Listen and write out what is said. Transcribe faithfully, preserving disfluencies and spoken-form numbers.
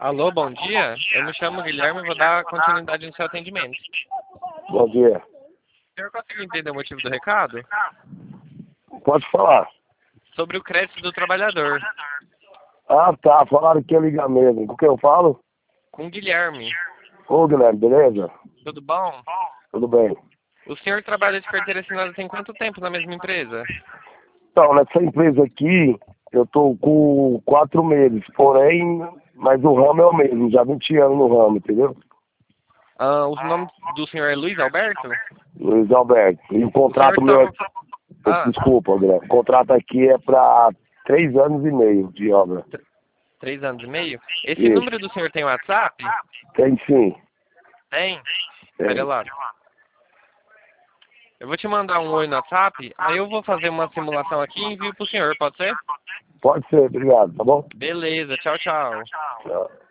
Alô, bom dia. Eu me chamo Guilherme e vou dar continuidade no seu atendimento. Bom dia. O senhor consegue entender o motivo do recado? Pode falar. Sobre o crédito do trabalhador. Ah, tá. Falaram que ia ligar mesmo. Com quem eu falo? Com o Guilherme. Ô, Guilherme, beleza? Tudo bom? Tudo bem. O senhor trabalha de carteira assinada tem quanto tempo na mesma empresa? Então, nessa empresa aqui, eu tô com quatro meses. Porém, mas o ramo é o mesmo. Já vinte anos no ramo, entendeu? Ah, o nome do senhor é Luiz Alberto? Luiz Alberto. E o O senhor contrato meu... estava... é- Ah, Desculpa, Guilherme. O contrato aqui é pra três anos e meio de obra. três anos e meio? Esse Isso. número do senhor tem WhatsApp? Tem sim. Tem? Pera Tem. lá. Eu vou te mandar um oi no WhatsApp, aí eu vou fazer uma simulação aqui e envio pro senhor, pode ser? Pode ser, obrigado, tá bom? Beleza, tchau, tchau. Tchau.